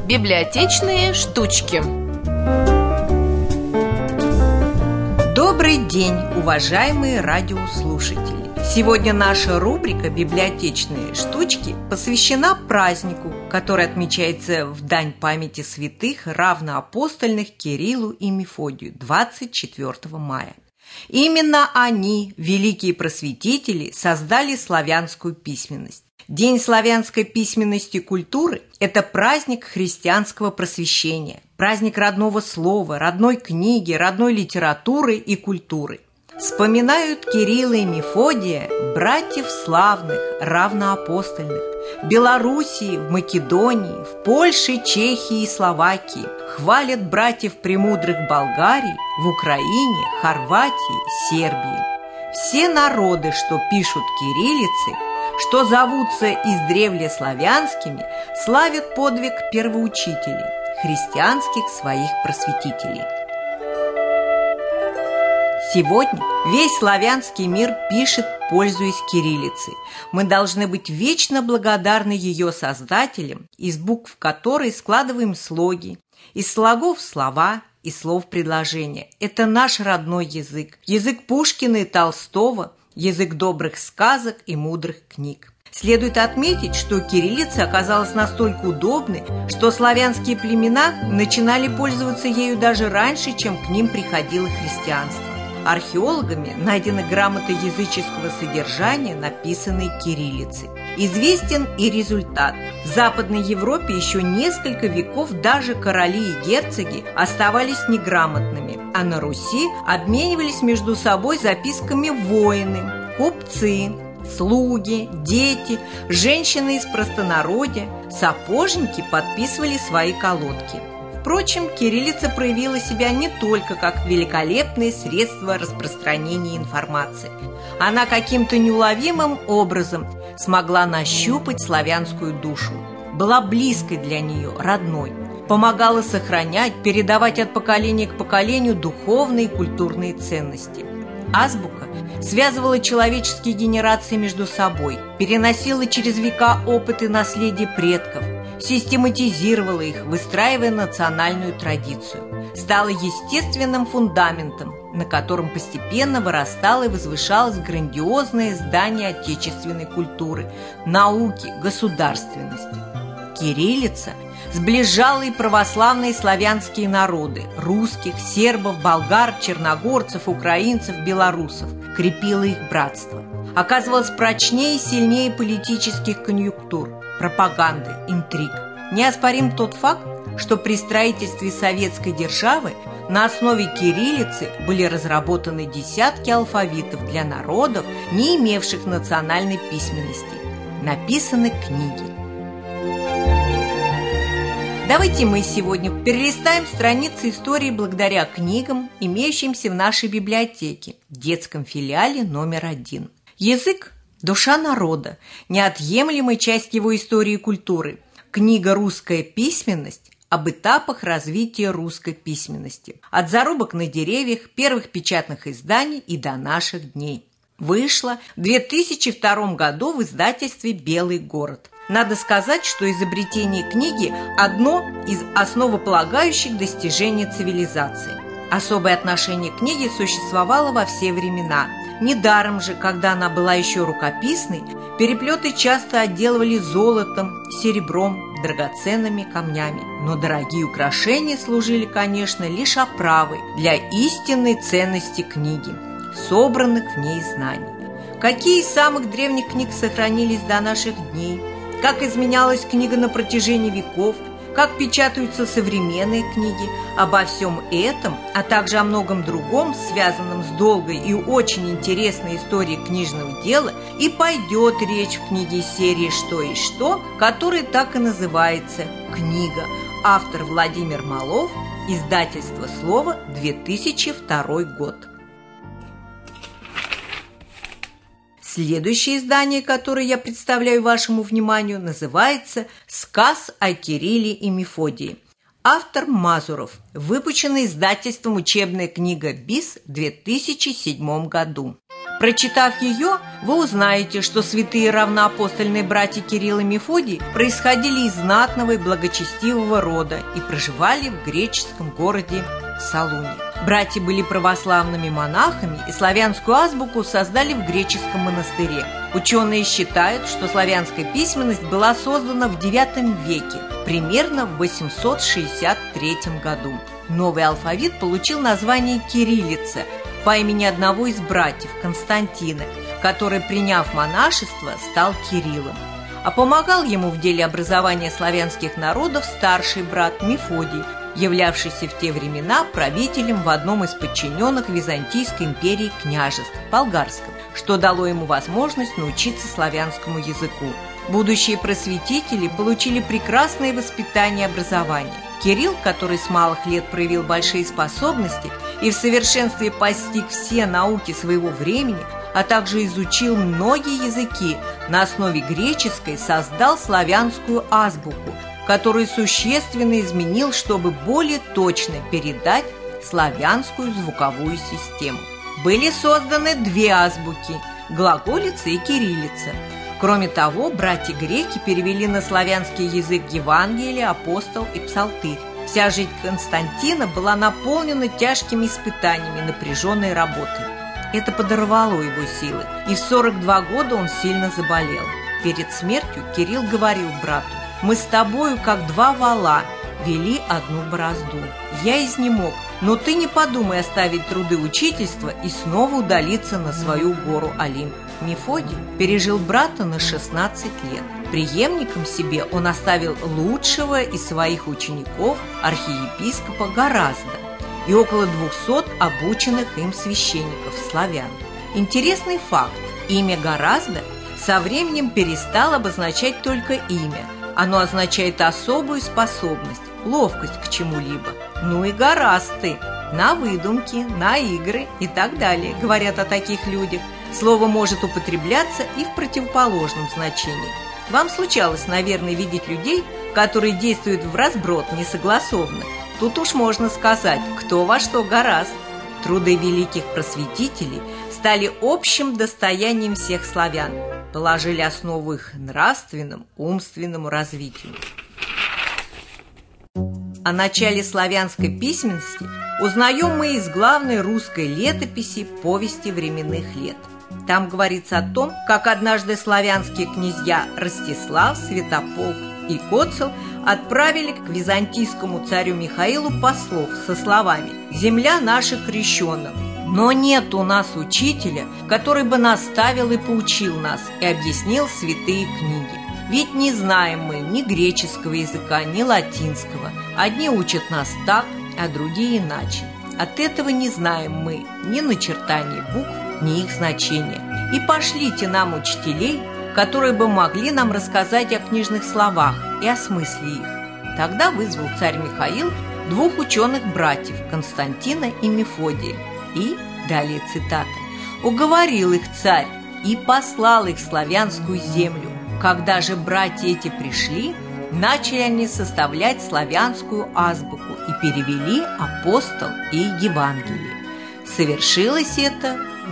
Библиотечные штучки. Добрый день, уважаемые радиослушатели! Сегодня наша рубрика «Библиотечные штучки» посвящена празднику, который отмечается в дань памяти святых равноапостольных Кириллу и Мефодию 24 мая. Именно они, великие просветители, создали славянскую письменность. День славянской письменности и культуры – это праздник христианского просвещения, праздник родного слова, родной книги, родной литературы и культуры. Вспоминают Кирилла и Мефодия, братьев славных, равноапостольных, в Белоруссии, в Македонии, в Польше, Чехии и Словакии. Хвалят братьев премудрых Болгарии, в Украине, Хорватии, Сербии. Все народы, что пишут кириллицей, что зовутся издревле славянскими, славят подвиг первоучителей, христианских своих просветителей. Сегодня весь славянский мир пишет, пользуясь кириллицей. Мы должны быть вечно благодарны ее создателям, из букв которой складываем слоги, из слогов слова, из слов предложения. Это наш родной язык, язык Пушкина и Толстого, язык добрых сказок и мудрых книг. Следует отметить, что кириллица оказалась настолько удобной, что славянские племена начинали пользоваться ею даже раньше, чем к ним приходило христианство. Археологами найдены грамоты языческого содержания, написанные кириллицей. Известен и результат. В Западной Европе еще несколько веков даже короли и герцоги оставались неграмотными, а на Руси обменивались между собой записками воины, купцы, слуги, дети, женщины из простонародья, сапожники подписывали свои колодки. Впрочем, кириллица проявила себя не только как великолепное средство распространения информации. Она каким-то неуловимым образом смогла нащупать славянскую душу, была близкой для нее, родной, помогала сохранять, передавать от поколения к поколению духовные и культурные ценности. Азбука связывала человеческие генерации между собой, переносила через века опыт и наследие предков, систематизировала их, выстраивая национальную традицию, стала естественным фундаментом, на котором постепенно вырастало и возвышалось грандиозное здание отечественной культуры, науки, государственности. Кириллица сближала и православные славянские народы – русских, сербов, болгар, черногорцев, украинцев, белорусов, крепила их братство. Оказывалась прочнее и сильнее политических конъюнктур, пропаганды, интриг. Неоспорим тот факт, что при строительстве советской державы на основе кириллицы были разработаны десятки алфавитов для народов, не имевших национальной письменности. Написаны книги. Давайте мы сегодня перелистаем страницы истории благодаря книгам, имеющимся в нашей библиотеке, в детском филиале номер 1. Язык – душа народа, неотъемлемая часть его истории и культуры. Книга «Русская письменность» об этапах развития русской письменности. От зарубок на деревьях, первых печатных изданий и до наших дней. Вышла в 2002 году в издательстве «Белый город». Надо сказать, что изобретение книги – одно из основополагающих достижений цивилизации. Особое отношение к книге существовало во все времена. Недаром же, когда она была еще рукописной, переплеты часто отделывали золотом, серебром, драгоценными камнями. Но дорогие украшения служили, конечно, лишь оправой для истинной ценности книги, собранных в ней знаний. Какие из самых древних книг сохранились до наших дней? Как изменялась книга на протяжении веков, как печатаются современные книги. Обо всем этом, а также о многом другом, связанном с долгой и очень интересной историей книжного дела, и пойдет речь в книге серии «Что и что», которая так и называется «Книга». Автор Владимир Малов, издательство «Слово», 2002 год. Следующее издание, которое я представляю вашему вниманию, называется «Сказ о Кирилле и Мефодии». Автор Мазуров. Выпущена издательством «Учебная книга БИС» в 2007 году. Прочитав ее, вы узнаете, что святые равноапостольные братья Кирилл и Мефодий происходили из знатного и благочестивого рода и проживали в греческом городе Салуне. Братья были православными монахами и славянскую азбуку создали в греческом монастыре. Ученые считают, что славянская письменность была создана в IX веке, примерно в 863 году. Новый алфавит получил название кириллица по имени одного из братьев, Константина, который, приняв монашество, стал Кириллом. А помогал ему в деле образования славянских народов старший брат Мефодий, являвшийся в те времена правителем в одном из подчиненных Византийской империи княжеств, болгарском, что дало ему возможность научиться славянскому языку. Будущие просветители получили прекрасное воспитание и образование. Кирилл, который с малых лет проявил большие способности и в совершенстве постиг все науки своего времени, а также изучил многие языки, на основе греческой создал славянскую азбуку, которую существенно изменил, чтобы более точно передать славянскую звуковую систему. Были созданы две азбуки – глаголица и кириллица. Кроме того, братья-греки перевели на славянский язык Евангелие, апостол и псалтырь. Вся жизнь Константина была наполнена тяжкими испытаниями, напряженной работой. Это подорвало его силы, и в 42 года он сильно заболел. Перед смертью Кирилл говорил брату: «Мы с тобою, как два вола, вели одну борозду. Я изнемог, но ты не подумай оставить труды учительства и снова удалиться на свою гору Олимп». Мефодий пережил брата на 16 лет. Преемником себе он оставил лучшего из своих учеников, архиепископа Горазда, и около 200 обученных им священников-славян. Интересный факт: имя Горазда со временем перестало обозначать только имя. Оно означает особую способность, ловкость к чему-либо. Ну и гораст ты, на выдумки, на игры и так далее, говорят о таких людях. Слово может употребляться и в противоположном значении. Вам случалось, наверное, видеть людей, которые действуют вразброд, несогласованно. Тут уж можно сказать, кто во что горазд. Труды великих просветителей стали общим достоянием всех славян, положили основу их нравственному, умственному развитию. О начале славянской письменности узнаем мы из главной русской летописи «Повести временных лет». Там говорится о том, как однажды славянские князья Ростислав, Святополк и Коцел отправили к византийскому царю Михаилу послов со словами: «Земля наша крещена, но нет у нас учителя, который бы наставил и поучил нас и объяснил святые книги. Ведь не знаем мы ни греческого языка, ни латинского. Одни учат нас так, а другие иначе. От этого не знаем мы ни начертания букв, ни их значения. И пошлите нам учителей, которые бы могли нам рассказать о книжных словах и о смысле их». Тогда вызвал царь Михаил двух ученых братьев, Константина и Мефодия. И, далее цитата, «уговорил их царь и послал их в славянскую землю. Когда же братья эти пришли, начали они составлять славянскую азбуку и перевели апостол и Евангелие. Совершилось это в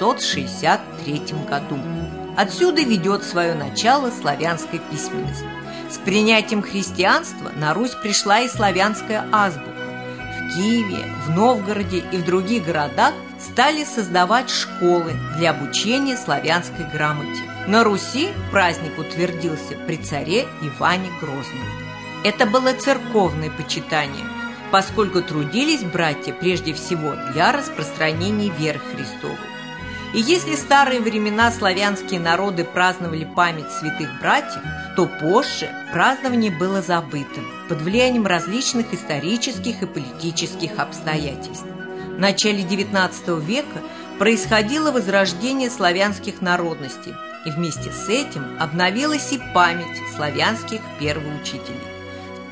863 году. Отсюда ведет свое начало славянская письменность. С принятием христианства на Русь пришла и славянская азбука. В Киеве, в Новгороде и в других городах стали создавать школы для обучения славянской грамоте. На Руси праздник утвердился при царе Иване Грозном. Это было церковное почитание, поскольку трудились братья прежде всего для распространения веры Христовой. И если в старые времена славянские народы праздновали память святых братьев, то позже празднование было забыто под влиянием различных исторических и политических обстоятельств. В начале XIX века происходило возрождение славянских народностей, и вместе с этим обновилась и память славянских первоучителей. В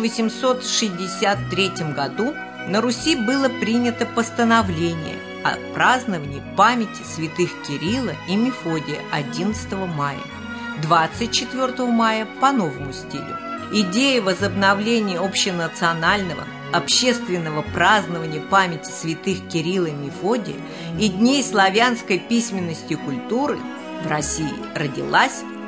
1863 году на Руси было принято постановление о праздновании памяти святых Кирилла и Мефодия 11 мая, 24 мая по новому стилю. Идея возобновления общенационального общественного празднования памяти святых Кирилла и Мефодия и Дней славянской письменности и культуры в России родилась в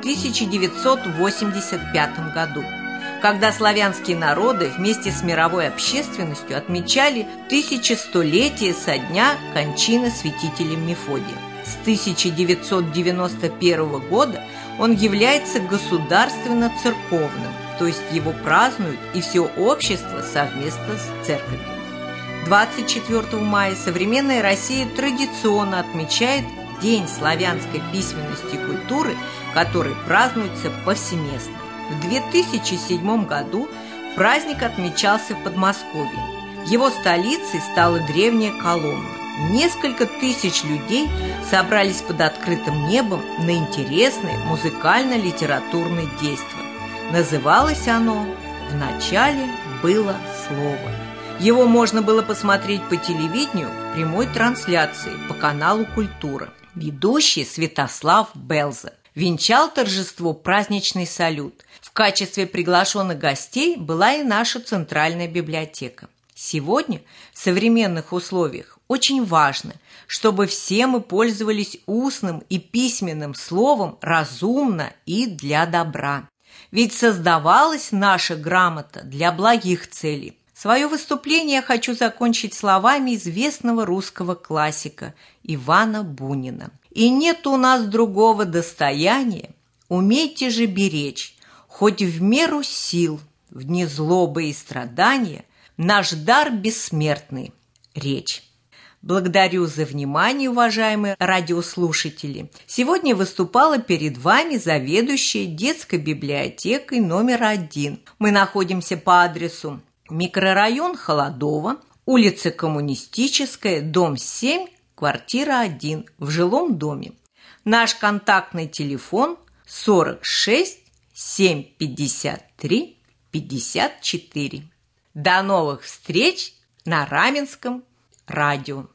1985 году, когда славянские народы вместе с мировой общественностью отмечали 1100-летие со дня кончины святителя Мефодия. С 1991 года он является государственно-церковным, то есть его празднуют и все общество совместно с церковью. 24 мая современная Россия традиционно отмечает День славянской письменности и культуры, который празднуется повсеместно. В 2007 году праздник отмечался в Подмосковье. Его столицей стала древняя Коломна. Несколько тысяч людей собрались под открытым небом на интересное музыкально-литературное действо. Называлось оно «Вначале было слово». Его можно было посмотреть по телевидению в прямой трансляции по каналу «Культура». Ведущий Святослав Белза венчал торжество праздничный салют. В качестве приглашенных гостей была и наша центральная библиотека. Сегодня в современных условиях очень важно, чтобы все мы пользовались устным и письменным словом разумно и для добра. Ведь создавалась наша грамота для благих целей. Свое выступление я хочу закончить словами известного русского классика Ивана Бунина. «И нет у нас другого достояния, умейте же беречь, хоть в меру сил, в дни злобы и страдания, наш дар бессмертный – речь». Благодарю за внимание, уважаемые радиослушатели. Сегодня выступала перед вами заведующая детской библиотекой номер 1. Мы находимся по адресу микрорайон Холодово, улица Коммунистическая, дом 7, квартира 1 в жилом доме. Наш контактный телефон 46 753 54. До новых встреч на Раменском радио.